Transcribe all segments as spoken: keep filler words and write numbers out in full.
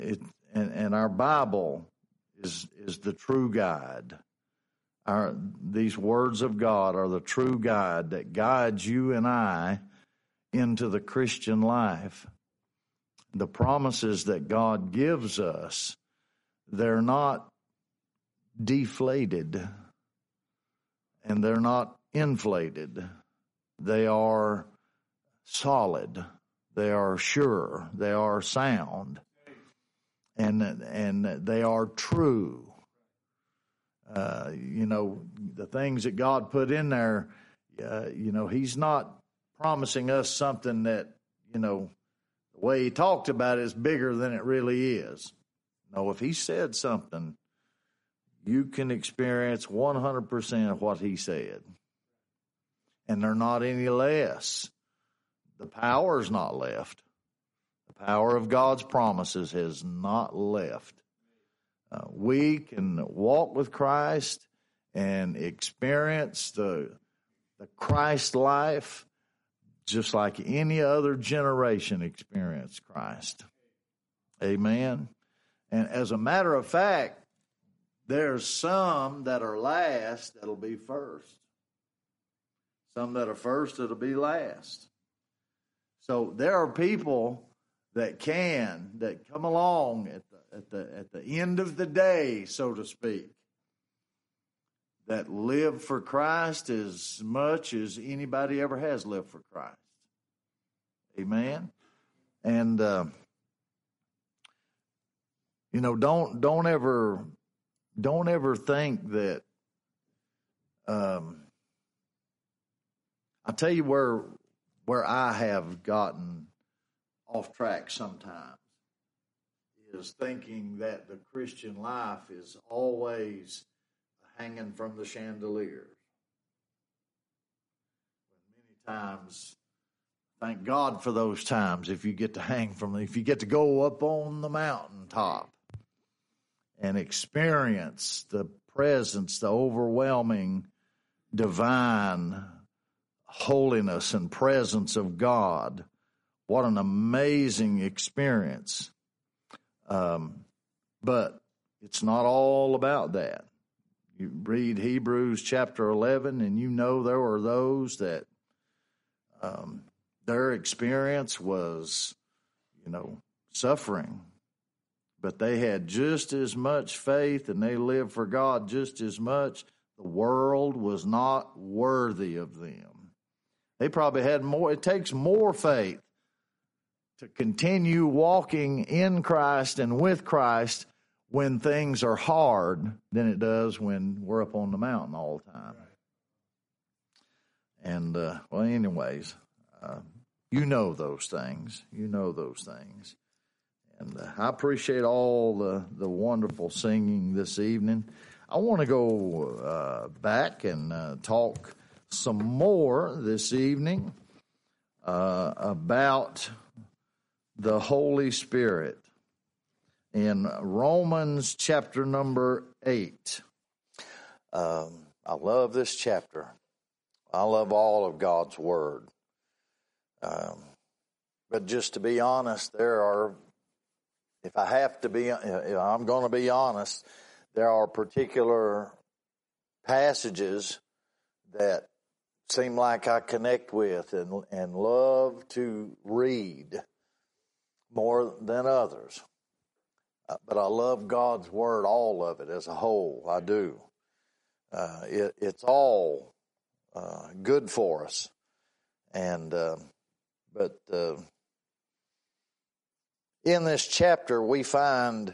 it, and, and our Bible is is the true guide. Our these words of God are the true guide that guides you and I into the Christian life. The promises that God gives us, they're not deflated and they're not inflated. They are solid. They are sure. They are sound. And, and they are true. Uh, you know, the things that God put in there, uh, you know, He's not promising us something that, you know, the way He talked about it is bigger than it really is. No, if He said something, you can experience one hundred percent of what He said. And they're not any less. The power's not left. The power of God's promises has not left. Uh, we can walk with Christ and experience the, the Christ life just like any other generation experienced Christ. Amen. And as a matter of fact, there's some that are last that'll be first. Some that are first that'll be last. So there are people that can, that come along at the, at the, at the end of the day, so to speak, that live for Christ as much as anybody ever has lived for Christ. Amen. And, uh, you know, don't, don't ever, don't ever think that, um, I'll tell you where, where I have gotten off track sometimes is thinking that the Christian life is always hanging from the chandeliers. Many times, thank God for those times if you get to hang from, if you get to go up on the mountaintop and experience the presence, the overwhelming divine holiness and presence of God. What an amazing experience. Um, but it's not all about that. You read Hebrews chapter eleven, and you know there were those that um, their experience was, you know, suffering. But they had just as much faith, and they lived for God just as much. The world was not worthy of them. They probably had more. It takes more faith to continue walking in Christ and with Christ when things are hard than it does when we're up on the mountain all the time. And, uh, well, anyways, uh, you know those things. You know those things. And uh, I appreciate all the, the wonderful singing this evening. I want to go uh, back and uh, talk some more this evening uh, about the Holy Spirit in Romans chapter number eight. Um, I love this chapter. I love all of God's Word. Um, but just to be honest, there are, if I have to be, if I'm going to be honest, there are particular passages that seem like I connect with and, and love to read more than others. Uh, but I love God's Word, all of it as a whole. I do. Uh, it, it's all uh, good for us. And uh, but uh, in this chapter, we find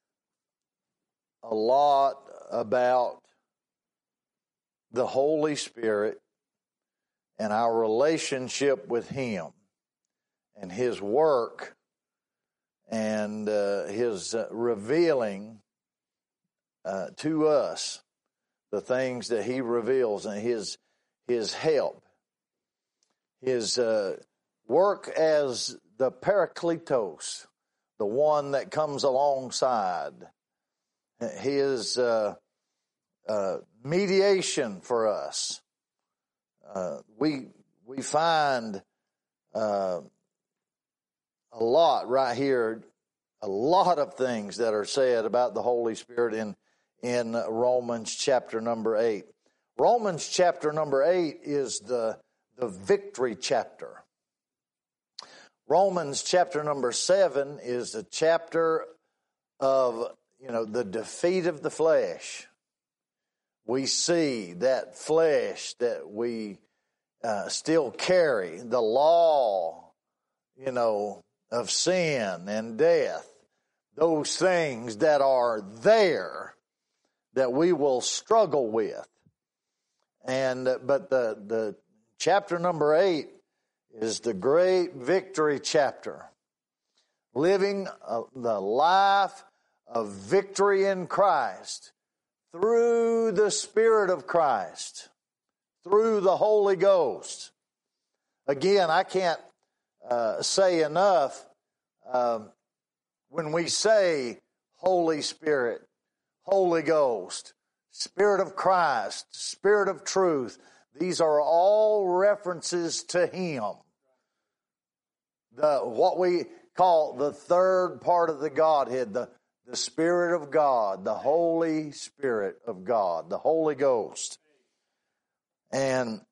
a lot about the Holy Spirit and our relationship with Him and His work and uh, His uh, revealing uh, to us the things that He reveals and His His help, His uh, work as the Parakletos, the one that comes alongside, His uh, uh, mediation for us. Uh, we we find uh, a lot right here a lot of things that are said about the Holy Spirit in, in Romans chapter number eight. Romans chapter number eight is the, the victory chapter. Romans chapter number seven is the chapter of, you know, the defeat of the flesh. We see that flesh that we uh, still carry, the law, you know, of sin and death, those things that are there that we will struggle with. And but the the chapter number eight is the great victory chapter. Living a, the life of victory in Christ through the Spirit of Christ, through the Holy Ghost. Again, I can't uh, say enough uh, when we say Holy Spirit, Holy Ghost, Spirit of Christ, Spirit of truth. These are all references to Him. The what we call the third part of the Godhead, the, the Spirit of God, the Holy Spirit of God, the Holy Ghost. And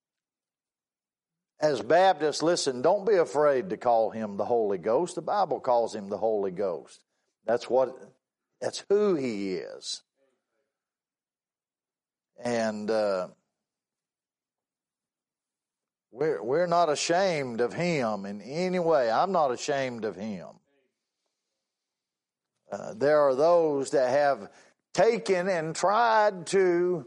as Baptists, listen, don't be afraid to call Him the Holy Ghost. The Bible calls Him the Holy Ghost. That's what, that's who He is. And uh, we're, we're not ashamed of Him in any way. I'm not ashamed of Him. Uh, there are those that have taken and tried to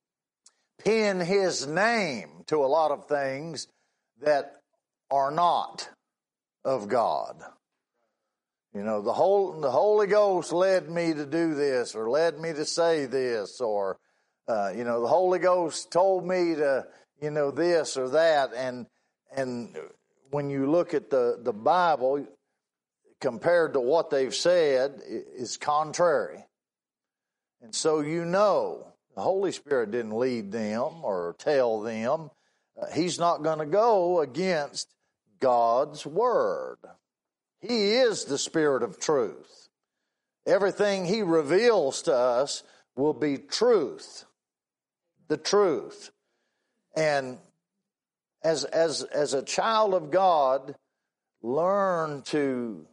pin His name to a lot of things that are not of God. You know, the whole the Holy Ghost led me to do this, or led me to say this, or uh, you know, the Holy Ghost told me to, you know, this or that. And and when you look at the the Bible compared to what they've said, is contrary. And so you know, the Holy Spirit didn't lead them or tell them. Uh, he's not going to go against God's Word. He is the Spirit of truth. Everything He reveals to us will be truth. The truth. And as, as, as a child of God, learn to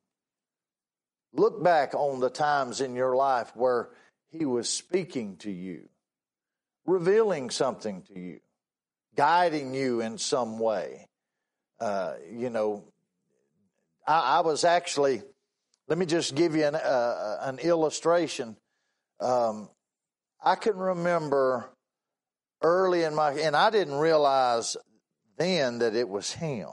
look back on the times in your life where He was speaking to you, revealing something to you, guiding you in some way. Uh, you know, I, I was actually, let me just give you an, uh, an illustration. Um, I can remember early in my, and I didn't realize then that it was Him.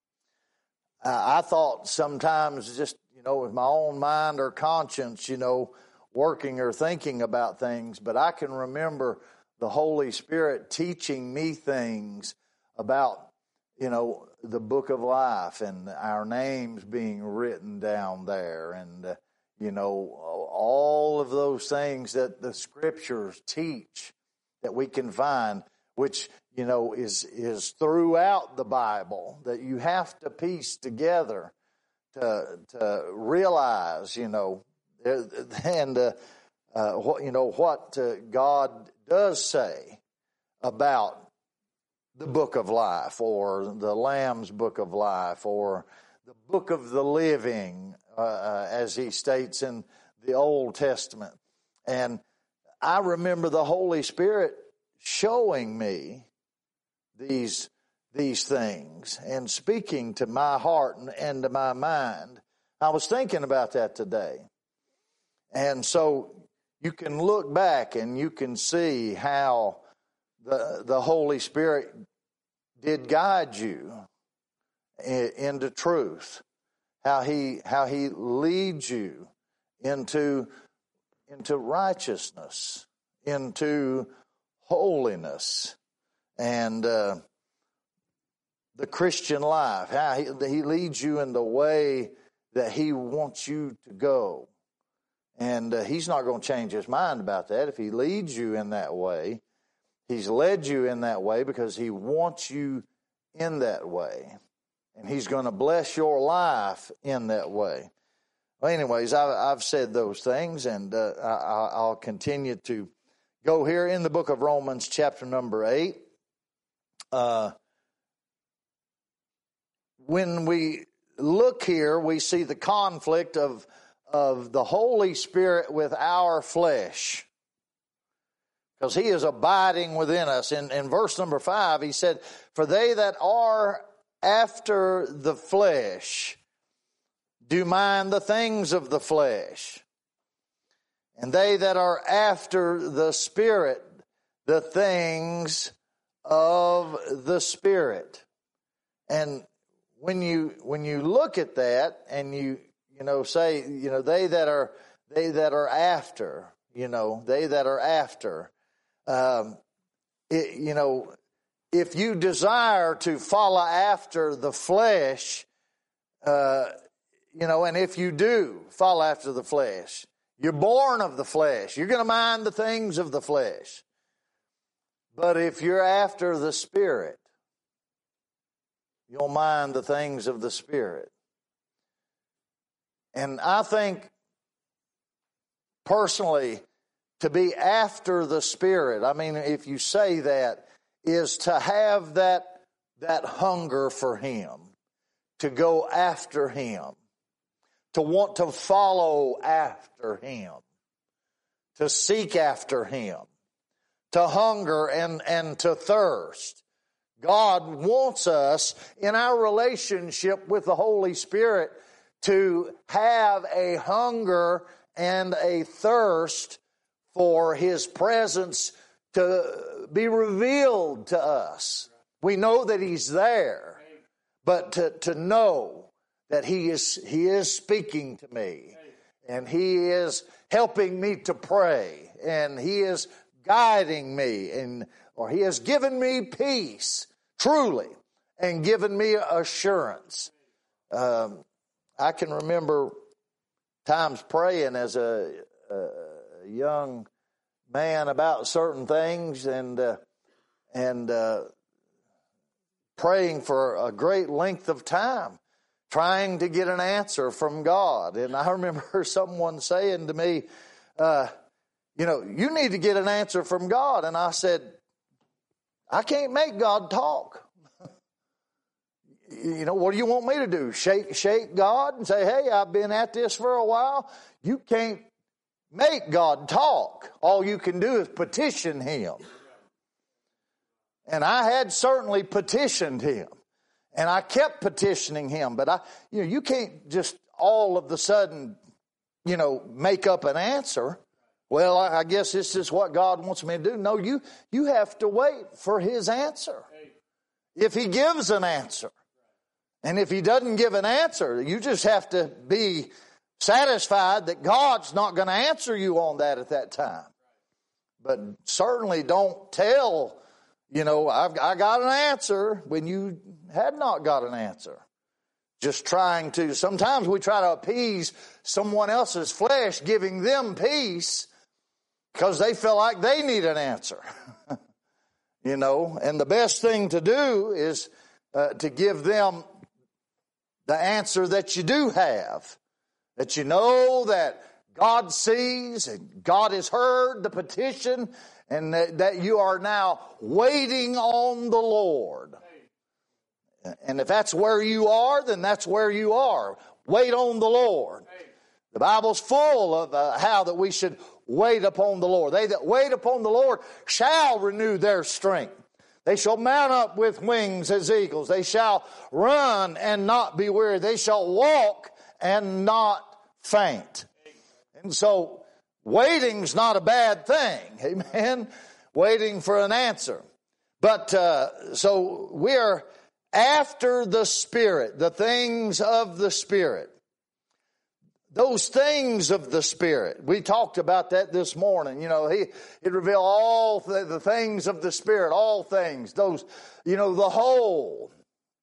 Uh, I thought sometimes just, you know, with my own mind or conscience, you know, working or thinking about things, but I can remember the Holy Spirit teaching me things about, you know, the book of life and our names being written down there, and, uh, you know, all of those things that the Scriptures teach that we can find, which, you know, is, is throughout the Bible, that you have to piece together to, to realize, you know, and, uh, uh, what, you know, what uh, God does say about the book of life, or the Lamb's book of life, or the book of the living, uh, as He states in the Old Testament. And I remember the Holy Spirit showing me these these things and speaking to my heart and, and to my mind. I was thinking about that today. And so you can look back and you can see how the, the Holy Spirit did guide you in, into truth, how he how he leads you into into righteousness, into holiness, and uh, the Christian life. How he, he leads you in the way that He wants you to go. And uh, He's not going to change His mind about that. If He leads you in that way, He's led you in that way because He wants you in that way. And He's going to bless your life in that way. Well, anyways, I, I've said those things, and uh, I, I'll continue to go here in the book of Romans, chapter number eight. Uh, when we look here, we see the conflict of, of the Holy Spirit with our flesh, because he is abiding within us. In, in verse number five, he said, "For they that are after the flesh do mind the things of the flesh, and they that are after the Spirit, the things of the Spirit." And when you when you look at that, and you you know say you know they that are they that are after you know they that are after, um, it, you know if you desire to follow after the flesh, uh, you know, and if you do follow after the flesh, you're born of the flesh. You're going to mind the things of the flesh. But if you're after the Spirit, you'll mind the things of the Spirit. And I think, personally, to be after the Spirit, I mean, if you say that, is to have that, that hunger for Him, to go after Him, to want to follow after Him, to seek after Him, to hunger and, and to thirst. God wants us in our relationship with the Holy Spirit to have a hunger and a thirst for His presence to be revealed to us. We know that He's there, but to, to know that He is, He is speaking to me, and He is helping me to pray, and He is guiding me, and or He has given me peace, truly, and given me assurance. Um, I can remember times praying as a, a young man about certain things, and uh, and uh, praying for a great length of time, trying to get an answer from God. And I remember someone saying to me, uh, you know, you need to get an answer from God. And I said, I can't make God talk. You know, what do you want me to do? Shake, shake God and say, hey, I've been at this for a while. You can't make God talk. All you can do is petition Him. And I had certainly petitioned Him. And I kept petitioning Him. But I, you know, you can't just all of a sudden, you know, make up an answer. Well, I guess this is what God wants me to do. No, you, you have to wait for His answer. If He gives an answer. And if He doesn't give an answer, you just have to be satisfied that God's not going to answer you on that at that time. But certainly don't tell, you know, I've, I got an answer when you had not got an answer. Just trying to, sometimes we try to appease someone else's flesh, giving them peace because they feel like they need an answer. You know, and the best thing to do is uh, to give them the answer that you do have. That you know that God sees and God has heard the petition, and that, that you are now waiting on the Lord. And if that's where you are, then that's where you are. Wait on the Lord. The Bible's full of uh, how that we should wait upon the Lord. They that wait upon the Lord shall renew their strength. They shall mount up with wings as eagles. They shall run and not be weary. They shall walk and not faint. And so waiting's not a bad thing. Amen. Waiting for an answer. But uh, so we're after the Spirit, the things of the Spirit. Those things of the Spirit. We talked about that this morning. You know, he it revealed all the, the things of the Spirit, all things. Those, you know, the whole.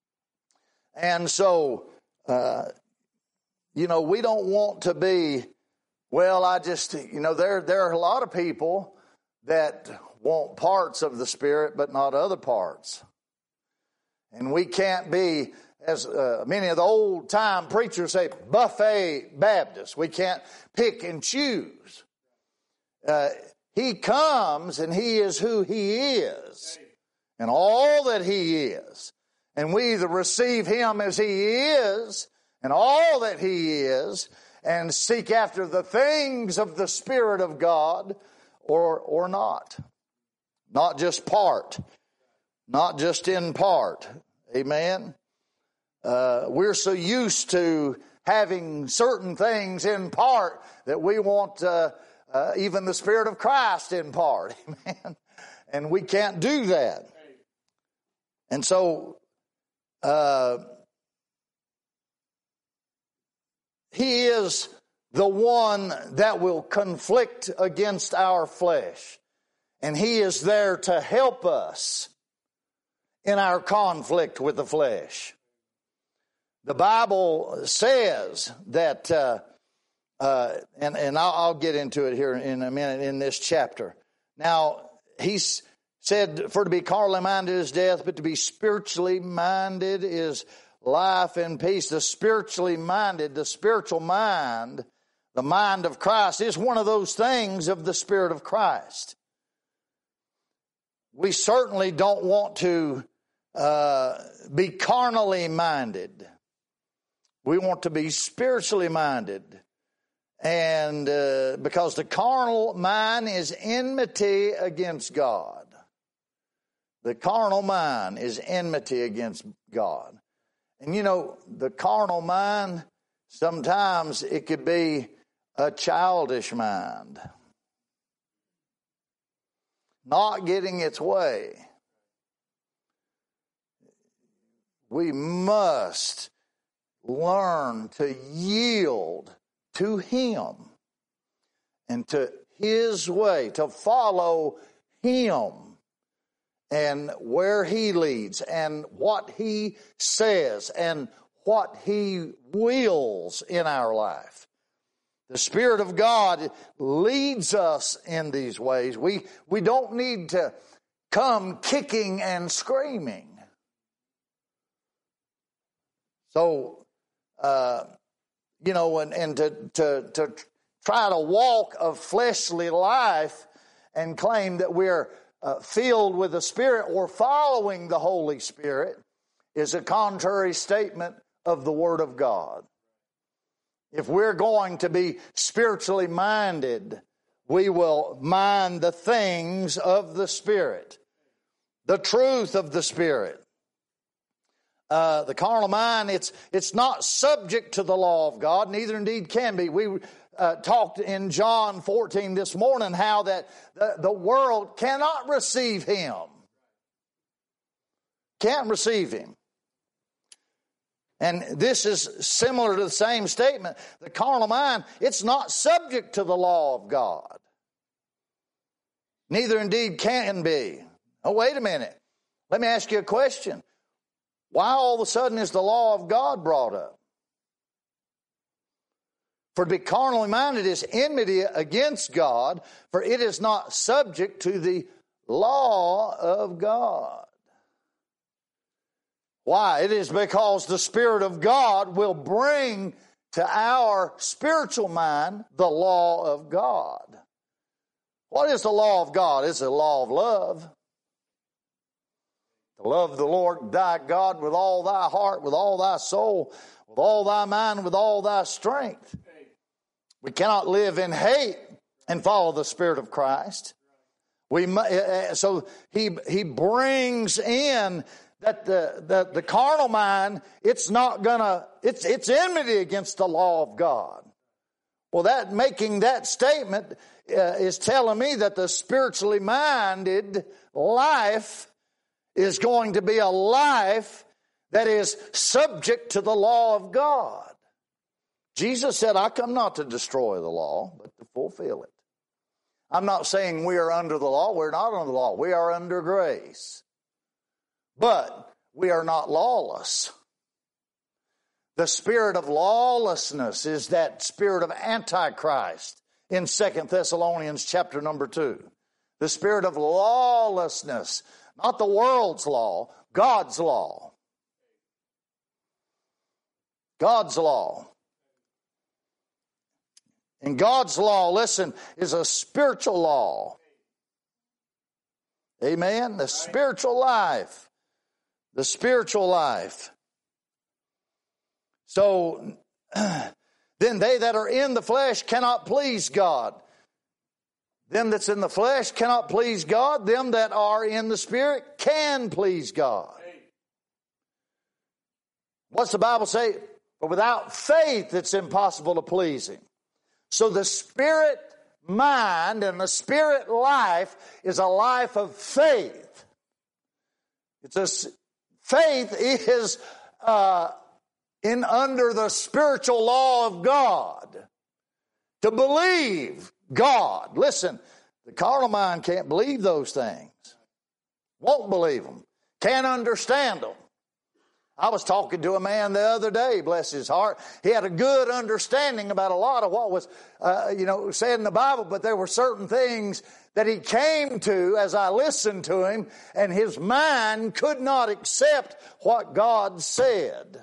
And so, uh, you know, we don't want to be, well, I just, you know, there, there are a lot of people that want parts of the Spirit, but not other parts. And we can't be as uh, many of the old time preachers say, buffet Baptist. We can't pick and choose. Uh, he comes and he is who he is and all that he is. And we either receive him as he is and all that he is and seek after the things of the Spirit of God or, or not. Not just part. Not just in part. Amen. Uh, we're so used to having certain things in part that we want uh, uh, even the Spirit of Christ in part. Amen. And we can't do that. And so uh, he is the one that will conflict against our flesh. And he is there to help us in our conflict with the flesh. The Bible says that, uh, uh, and, and I'll, I'll get into it here in a minute in this chapter. Now, he's said, for to be carnally minded is death, but to be spiritually minded is life and peace. The spiritually minded, the spiritual mind, the mind of Christ is one of those things of the Spirit of Christ. We certainly don't want to uh, be carnally minded. We want to be spiritually minded. And uh, because the carnal mind is enmity against God. The carnal mind is enmity against God. And you know, the carnal mind, sometimes it could be a childish mind. Not getting its way. We must learn to yield to him and to his way, to follow him and where he leads and what he says and what he wills in our life. The Spirit of God leads us in these ways. We, we don't need to come kicking and screaming. So, uh, you know, and, and to, to, to try to walk a fleshly life and claim that we're uh, filled with the Spirit or following the Holy Spirit is a contrary statement of the Word of God. If we're going to be spiritually minded, we will mind the things of the Spirit, the truth of the Spirit. Uh, the carnal mind, it's it's not subject to the law of God, neither indeed can be. We uh, talked in John fourteen this morning how that the, the world cannot receive him. Can't receive him. And this is similar to the same statement. The carnal mind, it's not subject to the law of God. Neither indeed can be. Oh, wait a minute. Let me ask you a question. Why all of a sudden is the law of God brought up? For to be carnally minded is enmity against God, for it is not subject to the law of God. Why? It is because the Spirit of God will bring to our spiritual mind the law of God. What is the law of God? It's the law of love. To love the Lord thy God with all thy heart, with all thy soul, with all thy mind, with all thy strength. We cannot live in hate and follow the Spirit of Christ. We so he he brings in that the the, the carnal mind, it's not gonna it's it's enmity against the law of God. Well, that making that statement uh, is telling me that the spiritually minded life is going to be a life that is subject to the law of God. Jesus said, I come not to destroy the law, but to fulfill it. I'm not saying we are under the law. We're not under the law. We are under grace. But we are not lawless. The spirit of lawlessness is that spirit of Antichrist in Second Thessalonians chapter number two. The spirit of lawlessness. Not the world's law, God's law. God's law. And God's law, listen, is a spiritual law. Amen? The spiritual life. The spiritual life. So, then they that are in the flesh cannot please God. Them that's in the flesh cannot please God. Them that are in the Spirit can please God. What's the Bible say? But without faith it's impossible to please Him. So the Spirit mind and the Spirit life is a life of faith. It's a, faith is uh, in under the spiritual law of God. To believe God. Listen, the carnal mind can't believe those things. Won't believe them. Can't understand them. I was talking to a man the other day, bless his heart. He had a good understanding about a lot of what was, uh, you know, said in the Bible, but there were certain things that he came to as I listened to him, and his mind could not accept what God said.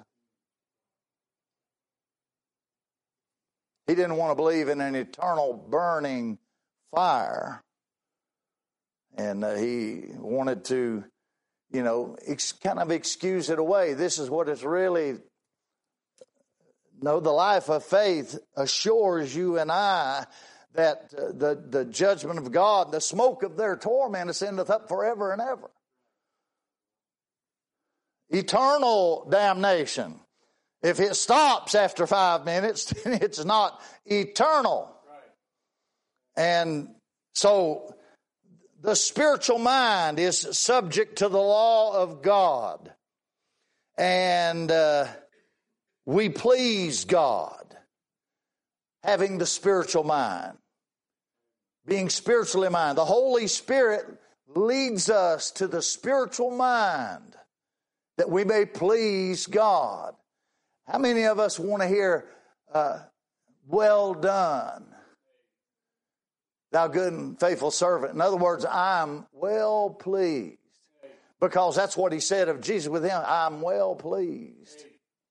He didn't want to believe in an eternal burning fire. And uh, he wanted to, you know, ex- kind of excuse it away. This is what it's really. No, the life of faith assures you and I that uh, the, the judgment of God, the smoke of their torment ascendeth up forever and ever. Eternal damnation. If it stops after five minutes, it's not eternal. Right. And so the spiritual mind is subject to the law of God. And uh, we please God having the spiritual mind. Being spiritually minded. The Holy Spirit leads us to the spiritual mind that we may please God. How many of us want to hear, uh, well done, thou good and faithful servant? In other words, I'm well pleased. Because that's what he said of Jesus with him. I'm well pleased.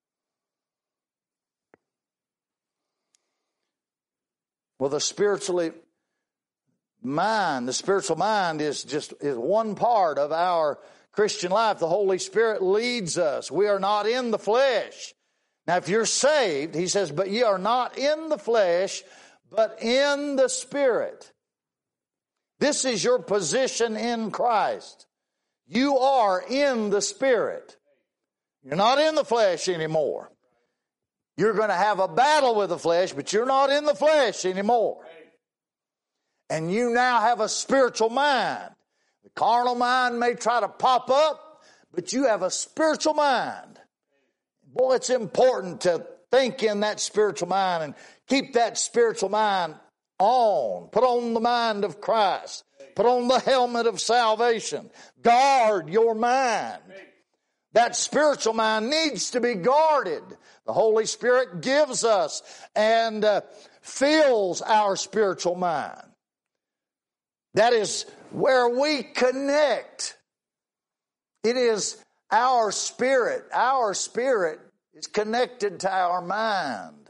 Well, the spiritually mind, the spiritual mind is just is one part of our Christian life. The Holy Spirit leads us. We are not in the flesh. Now, if you're saved, he says, but ye are not in the flesh, but in the Spirit. This is your position in Christ. You are in the Spirit. You're not in the flesh anymore. You're going to have a battle with the flesh, but you're not in the flesh anymore. And you now have a spiritual mind. The carnal mind may try to pop up, but you have a spiritual mind. Boy, it's important to think in that spiritual mind and keep that spiritual mind on. Put on the mind of Christ. Put on the helmet of salvation. Guard your mind. That spiritual mind needs to be guarded. The Holy Spirit gives us and uh, fills our spiritual mind. That is where we connect. It is our spirit. Our spirit is connected to our mind.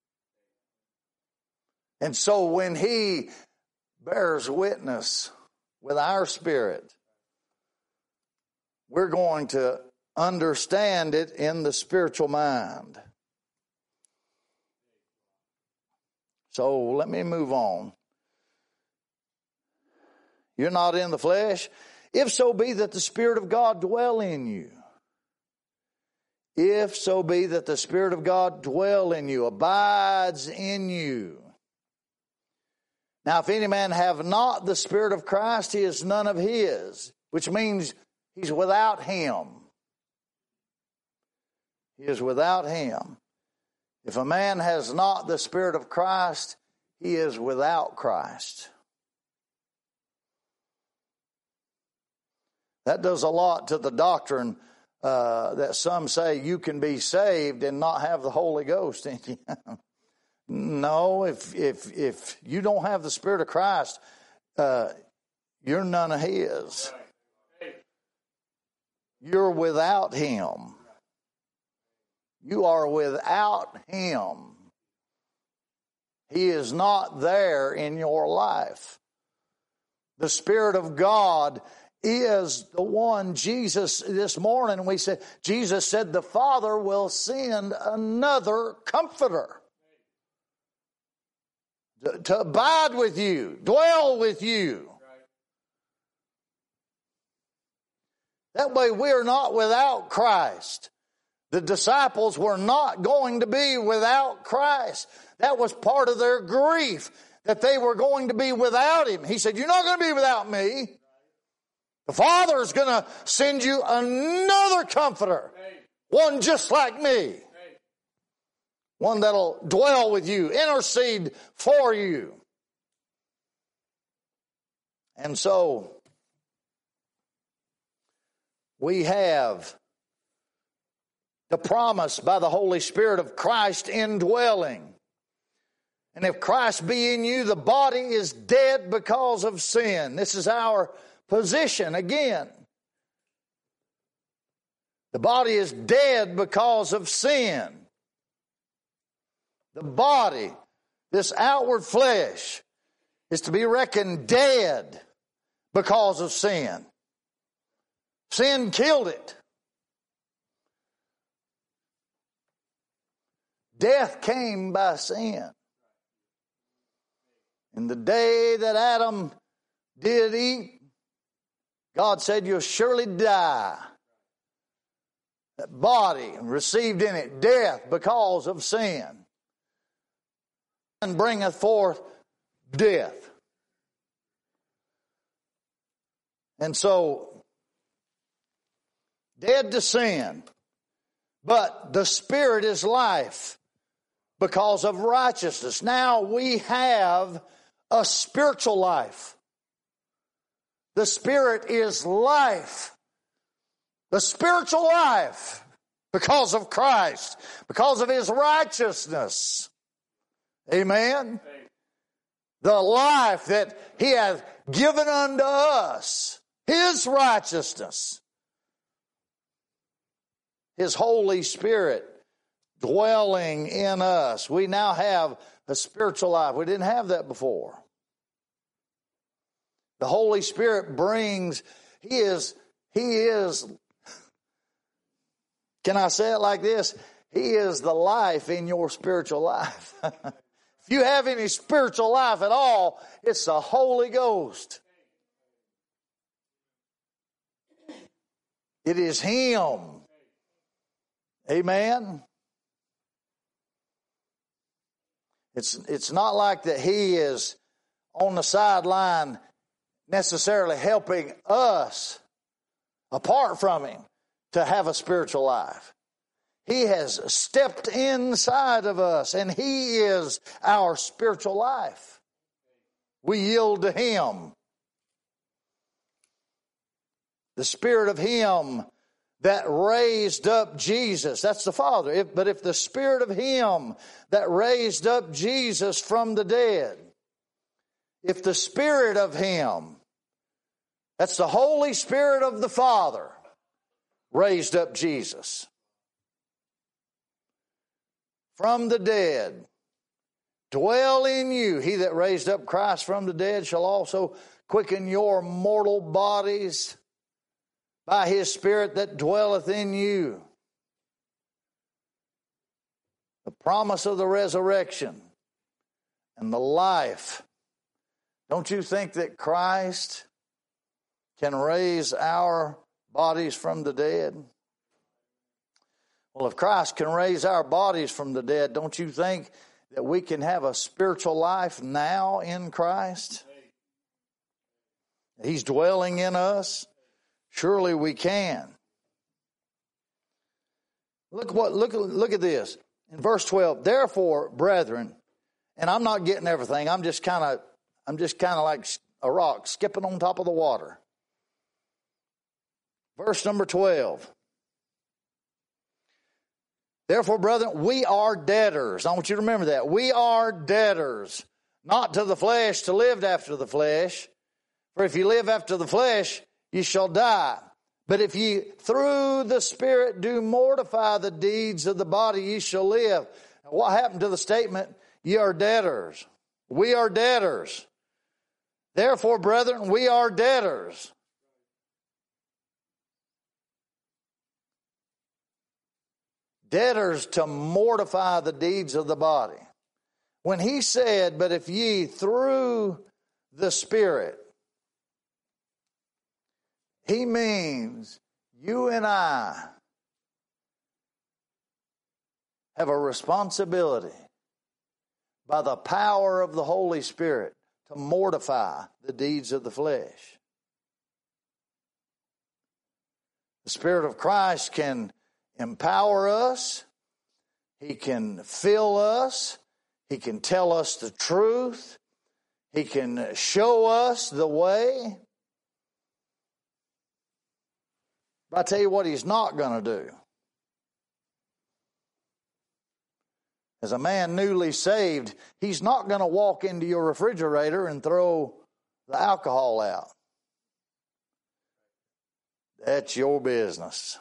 And so when he bears witness with our spirit, we're going to understand it in the spiritual mind. So let me move on. You're not in the flesh, if so be that the Spirit of God dwell in you. If so be that the Spirit of God dwell in you, abides in you. Now, if any man have not the Spirit of Christ, he is none of his, which means he's without him. He is without him. If a man has not the Spirit of Christ, he is without Christ. That does a lot to the doctrine uh, that some say you can be saved and not have the Holy Ghost in you. No, if if if you don't have the Spirit of Christ, uh, you're none of his. You're without him. You are without Him. He is not there in your life. The Spirit of God is the one. Jesus, this morning we said, Jesus said the Father will send another Comforter to, to abide with you, dwell with you. That way we are not without Christ. The disciples were not going to be without Christ. That was part of their grief, that they were going to be without Him. He said, you're not going to be without me. The Father is going to send you another Comforter, one just like me, one that'll dwell with you, intercede for you. And so we have the promise by the Holy Spirit of Christ indwelling. And if Christ be in you, the body is dead because of sin. This is our position again. The body is dead because of sin. The body, this outward flesh, is to be reckoned dead because of sin. Sin killed it. Death came by sin. In the day that Adam did eat, God said, you'll surely die. That body received in it death because of sin. And bringeth forth death. And so, dead to sin. But the Spirit is life because of righteousness. Now we have a spiritual life. The Spirit is life. The spiritual life because of Christ, because of His righteousness. Amen? The life that He hath given unto us, His righteousness. His Holy Spirit dwelling in us. We now have a spiritual life. We didn't have that before. The Holy Spirit brings, He is, He is, can I say it like this? He is the life in your spiritual life. If you have any spiritual life at all, it's the Holy Ghost. It is Him. Amen. It's, it's not like that He is on the sideline necessarily helping us apart from Him to have a spiritual life. He has stepped inside of us and He is our spiritual life. We yield to Him. The Spirit of Him that raised up Jesus, that's the Father. If, but if the Spirit of Him that raised up Jesus from the dead, if the Spirit of Him, that's the Holy Spirit of the Father, raised up Jesus from the dead, dwell in you. He that raised up Christ from the dead shall also quicken your mortal bodies by His Spirit that dwelleth in you. The promise of the resurrection and the life. Don't you think that Christ can raise our bodies from the dead? Well, if Christ can raise our bodies from the dead, don't you think that we can have a spiritual life now in Christ? He's dwelling in us. Surely we can. Look what look look at this. In verse twelve, therefore, brethren, and I'm not getting everything. I'm just kind of I'm just kind of like a rock skipping on top of the water. Verse number twelve. Therefore, brethren, we are debtors. I want you to remember that. We are debtors, not to the flesh, to live after the flesh. For if you live after the flesh, you shall die. But if ye through the Spirit do mortify the deeds of the body, ye shall live. What happened to the statement, ye are debtors? We are debtors. Therefore, brethren, we are debtors. Debtors to mortify the deeds of the body. When he said, but if ye through the Spirit, he means you and I have a responsibility by the power of the Holy Spirit to mortify the deeds of the flesh. The Spirit of Christ can empower us. He can fill us. He can tell us the truth. He can show us the way. But I tell you what he's not going to do. As a man newly saved, he's not going to walk into your refrigerator and throw the alcohol out. That's your business.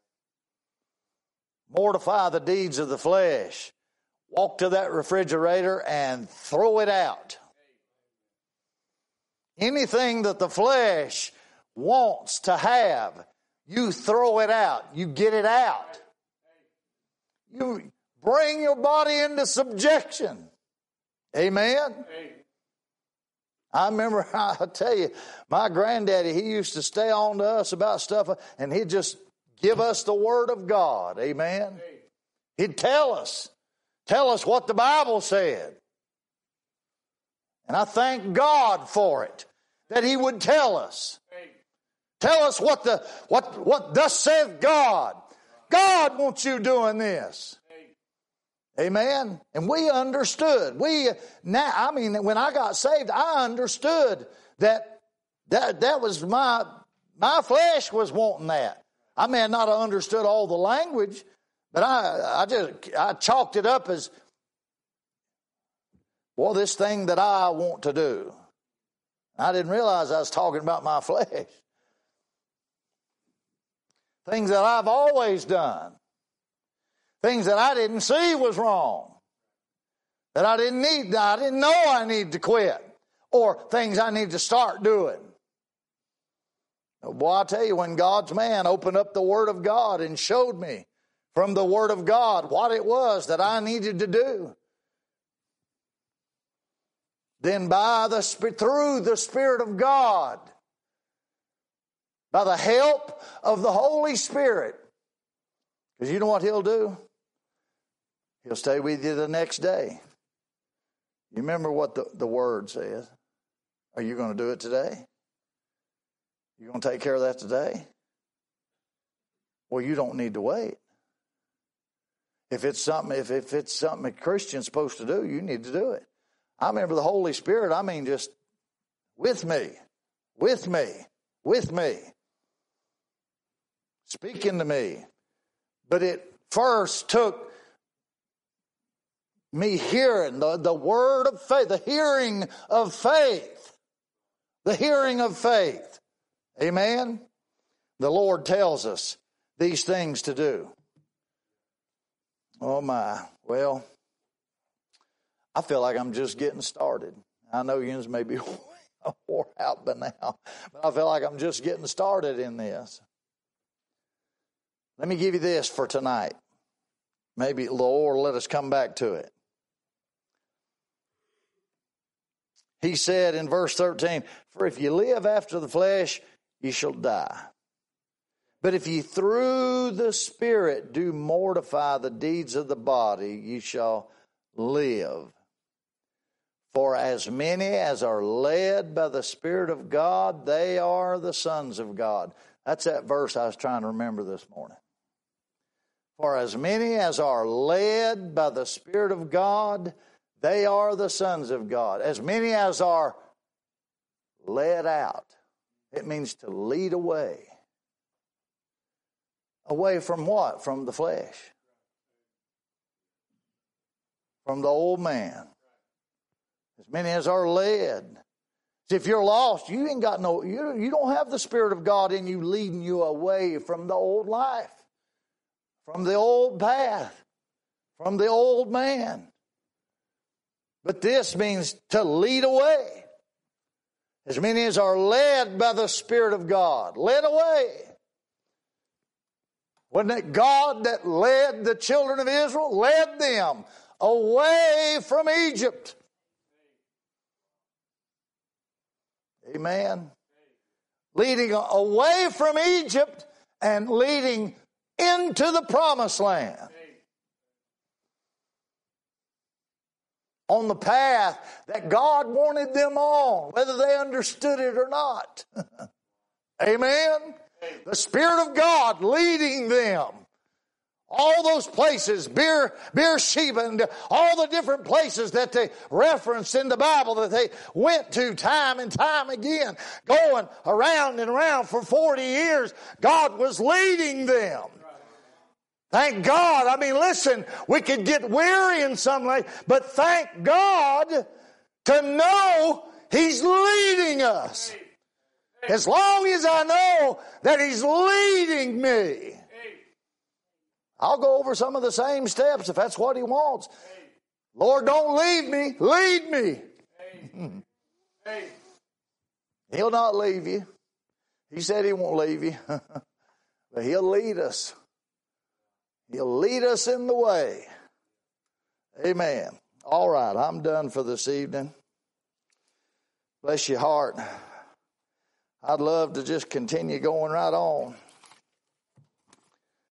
Mortify the deeds of the flesh. Walk to that refrigerator and throw it out. Anything that the flesh wants to have, you throw it out. You get it out. You bring your body into subjection. Amen? I remember, I tell you, my granddaddy, he used to stay on to us about stuff, and he'd just give us the Word of God. Amen? He'd tell us. Tell us what the Bible said. And I thank God for it, that he would tell us. Tell us what the what what thus saith God. God wants you doing this. Amen. And we understood. We now I mean when I got saved, I understood that that that was my my flesh was wanting that. I may not have understood all the language, but I I just I chalked it up as, well, this thing that I want to do. I didn't realize I was talking about my flesh. Things that I've always done. Things that I didn't see was wrong. That I didn't need, I didn't know I needed to quit. Or things I need to start doing. Boy, I tell you, when God's man opened up the Word of God and showed me from the Word of God what it was that I needed to do, then by the through the Spirit of God, by the help of the Holy Spirit, because you know what he'll do? He'll stay with you the next day. You remember what the, the Word says. Are you going to do it today? You going to take care of that today? Well, you don't need to wait. If it's something, if, if it's something a Christian's supposed to do, you need to do it. I remember the Holy Spirit, I mean just with me, with me, with me, speaking to me. But it first took me hearing the, the word of faith, the hearing of faith, the hearing of faith. Amen? The Lord tells us these things to do. Oh my, well, I feel like I'm just getting started. I know you may be wore out by now, but I feel like I'm just getting started in this. Let me give you this for tonight. Maybe, Lord, let us come back to it. He said in verse thirteen, for if you live after the flesh, you shall die. But if ye through the Spirit do mortify the deeds of the body, ye shall live. For as many as are led by the Spirit of God, they are the sons of God. That's that verse I was trying to remember this morning. For as many as are led by the Spirit of God, they are the sons of God. As many as are led out. It means to lead away. Away from what? From the flesh. From the old man. As many as are led. See, if you're lost, you ain't got no, you, you don't have the Spirit of God in you leading you away from the old life, from the old path, from the old man. But this means to lead away. As many as are led by the Spirit of God, led away. Wasn't it God that led the children of Israel? Led them away from Egypt. Amen. Leading away from Egypt and leading into the promised land. On the path that God wanted them on, whether they understood it or not. Amen. The Spirit of God leading them. All those places, Beer, Beersheba, and all the different places that they referenced in the Bible that they went to time and time again, going around and around for forty years, God was leading them. Thank God. I mean, listen, we could get weary in some way, but thank God to know He's leading us. As long as I know that He's leading me, I'll go over some of the same steps if that's what He wants. Lord, don't leave me. Lead me. He'll not leave you. He said He won't leave you. But He'll lead us. He'll lead us in the way. Amen. All right, I'm done for this evening. Bless your heart. I'd love to just continue going right on.